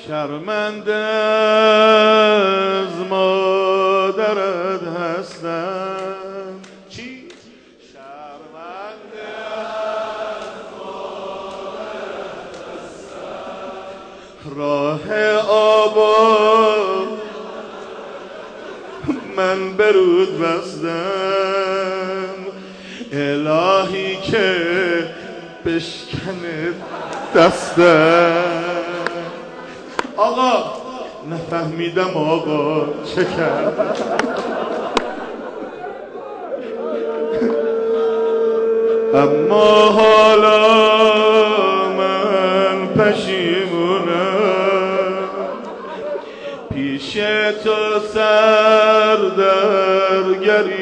شرمنده از مادرت هستم. چی؟ شرمنده از مادرت هستم. راه آباد من برود بستم. الهی که بشکنه دستم. آقا نفهمیدم آقا چه کرد. اما حالا من پشیمونم. پیش تو سر در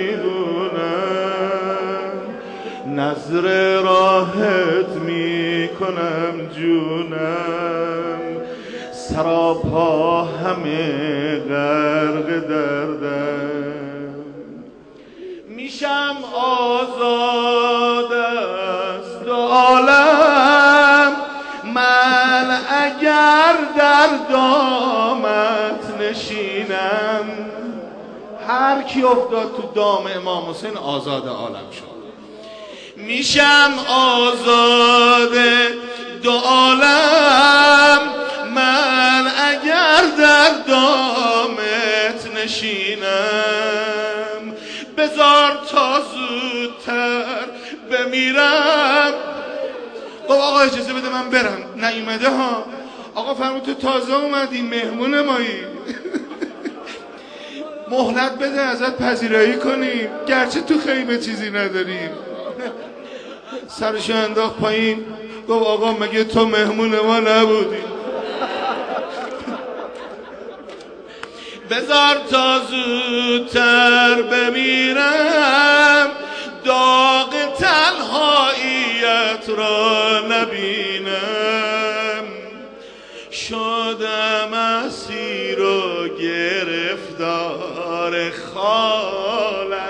گریدونم. نظر راحت میکنم جونم. سراپا همه غرق دردم. میشم آزاد از دو عالم من اگر در دامت نشینم. هر کی افتاد تو دام امام حسین آزاد عالم شد. میشم آزاد دو عالم من اگر در دامت نشینم. بذار تا زودتر بمیرم. آقا اجازه بده من برم. نیومده ها. آقا فرمود تو تازه اومدی مهمون مایی. مهلت بده ازت پذیرایی کنیم گرچه تو خیمه چیزی نداریم. سرشو انداخت پایین گفت آقا مگه تو مهمون ما نبودی؟ بذار تا زودتر بمیرم. داغ تنهاییت را نبینم. شدم اسیر و گرفتار خالت.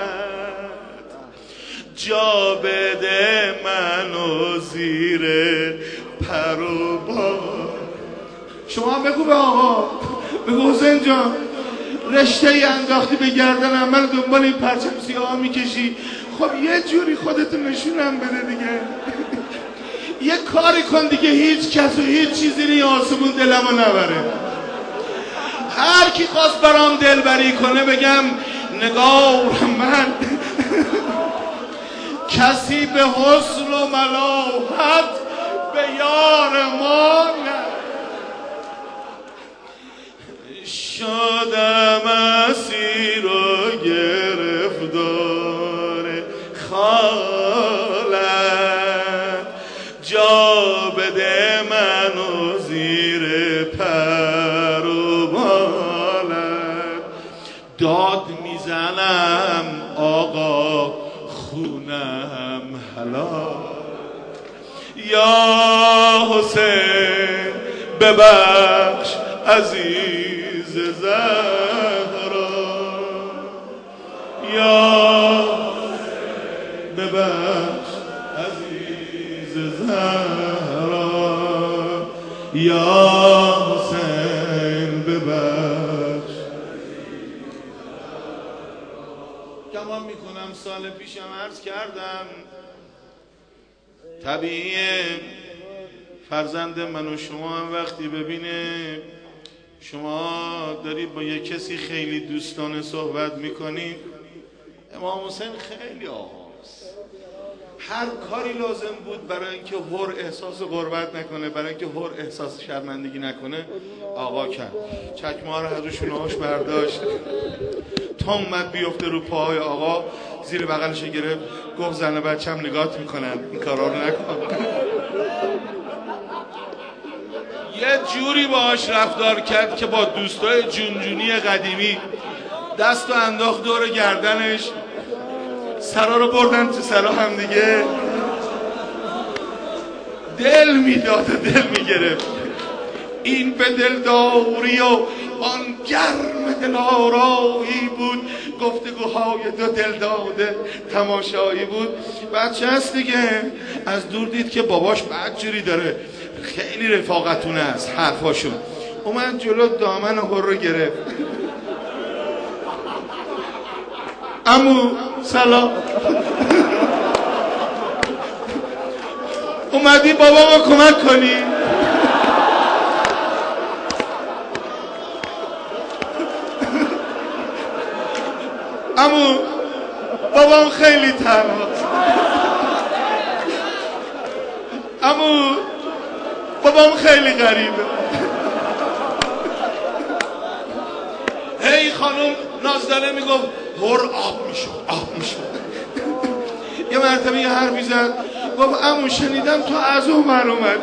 جا بده منو زیر پر و بال. شما بگو به آقا، بگو حسین جان رشته ای انداختی به گردنم، من دنبال این پرچم سیاه میکشی. خب یه جوری خودتو نشونم بده دیگه. یه کاری کن دیگه. هیچ کس و هیچ چیزی نی آسمون دلمو نبره. هر کی خواست برام دلبری کنه بگم نگاه من کسی به حسن و ملاحت به یار ما نه. شدم اسیر و گرفتار خالت. جا بده منو زیر پر و بالت. داد میزنم آقا خونم حلال. یا حسین ببخش عزیز زهرا. یا حسین ببخش عزیز زهرا. یا حسین ببخش. گمان میکنم سال پیشم عرض کردم طبیعیه فرزند من و شما هم وقتی ببینه شما دارید با یک کسی خیلی دوستانه صحبت میکنید. امام حسین خیلی آقاست. هر کاری لازم بود برای اینکه حر احساس غربت نکنه، برای اینکه حر احساس شرمندگی نکنه آقا کرد. چکمه ها رو از شونه‌هاش برداشت تا اومد بیفته رو پاهای آقا زیر بغلش گرفت گفت زن و بچه‌م نگات میکنن این کارا رو نکن. یه جوری باهاش رفتار کرد که با دوستای جونجونی قدیمی دست و انداخت دور گردنش. سرا رو بردن تو سرا هم دیگه. دل میداد و دل میگرفت. این به دلداری و آن گرم دلارایی بود. گفتگوهای دو دل داده تماشایی بود. بچه هست دیگه از دور دید که باباش بدجوری داره، خیلی رفاقتونه است حرفاشون. اومد جلو دامن هر رو گرفت. عمو سلام. اومدی بابا ما کمک کنی؟ عمو بابام خیلی تنهاست. عمو بابام خیلی غریبه. هی خانم نازدانه میگفت هر آب میشد. یه مرتبه یه حرفی زد گفت عمو شنیدم تو از عمر اومدی.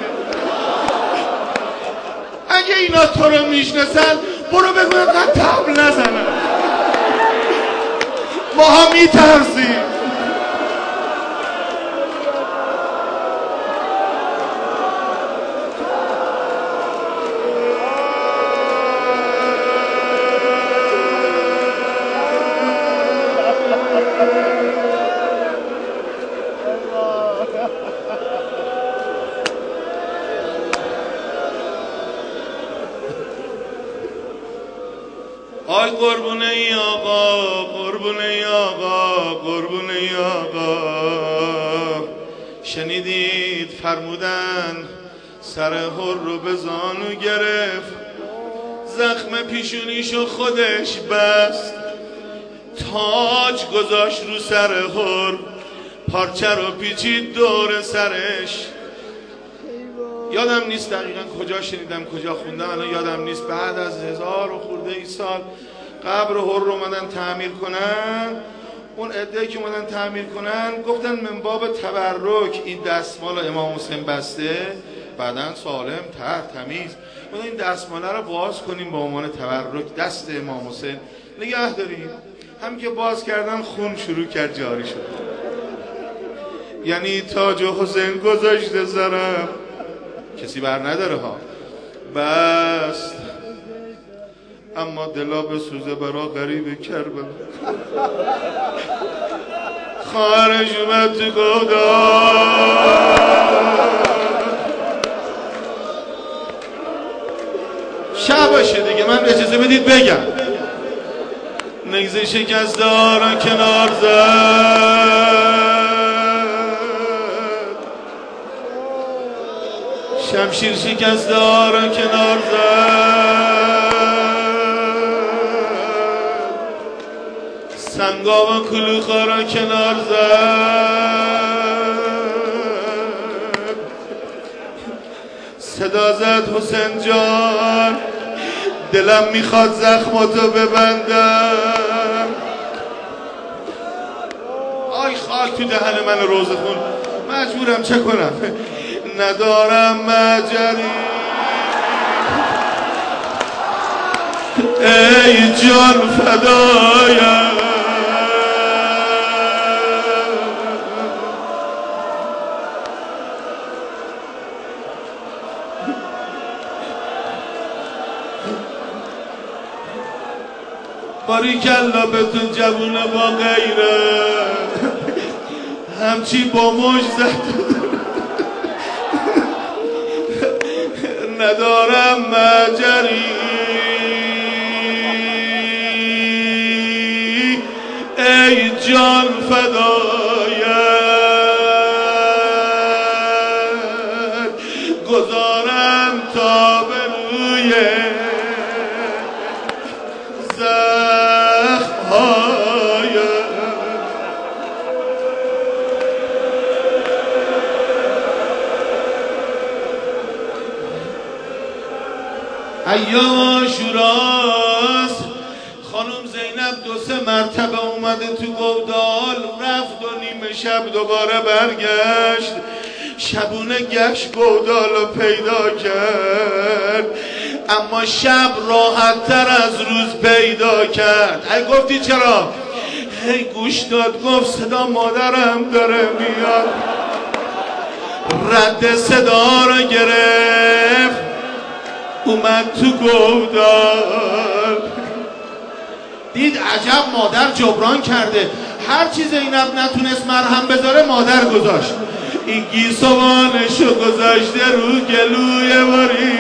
اگه اینا تو رو میشناسن برو بگو اینقدر طبل نزنن، ماها میترسیم. آی قربونه ای آقا، قربونه ای آقا، قربونه ای آقا. شنیدید فرمودن سر هر رو به زانو گرفت، زخم پیشونیشو خودش بست، تاج گذاشت رو سر هر، پارچه رو پیچید دور سرش. یادم نیست دقیقا کجا شنیدم کجا خوندم، الان یادم نیست. بعد از 1000 و خورده ای سال قبر هر رو اومدن تعمیر کنن. اون عده‌ای که اومدن تعمیر کنن گفتن من باب تبرک این دستمال امام حسین بسته، بدن سالم تمیز، گفتن این دستماله رو باز کنیم به عنوان تبرک دست امام حسین نگه داریم. هم که باز کردن خون شروع کرد جاری شد. یعنی تاج حسین گذاشته سرم، کسی بر نداره ها، بس اما دلا به سوزه برا غریب کربلا. خارج اومد تو گودال، شب باشه دیگه، من اجازه بدید بگم. نگز شکست دارا کنار زد، شمشیر شکست دارا کنار زد، سنگا و کلوخا را کنار زد، صدا زد حسین جان دلم میخواد زخماتو ببندم. آی خاک تو دهن من روزه خون، مجبورم چه کنم، ندارم مجری ای جان فدایم. باریکلا بهتون جوونه با غیرت، همچی با موج زد. ندارم مجری ای جان فدایت، گذارم تا به روی زخم‌هایت. ایام عاشوراست، خانم زینب 2-3 مرتبه اومده تو گودال، رفت و نیمه شب دوباره برگشت. شبونه گشت گودال رو پیدا کرد، اما شب راحت تر از روز پیدا کرد. ای گفتی چرا؟ هی گوش داد، گفت صدا مادرم داره میاد. رد صدا رو گرفت، اومد تو گودال، دید عجب مادر جبران کرده، هر چی زینب نتونست مرهم بذاره مادر گذاشت. این گیسوانشو گذاشته رو گلوی باری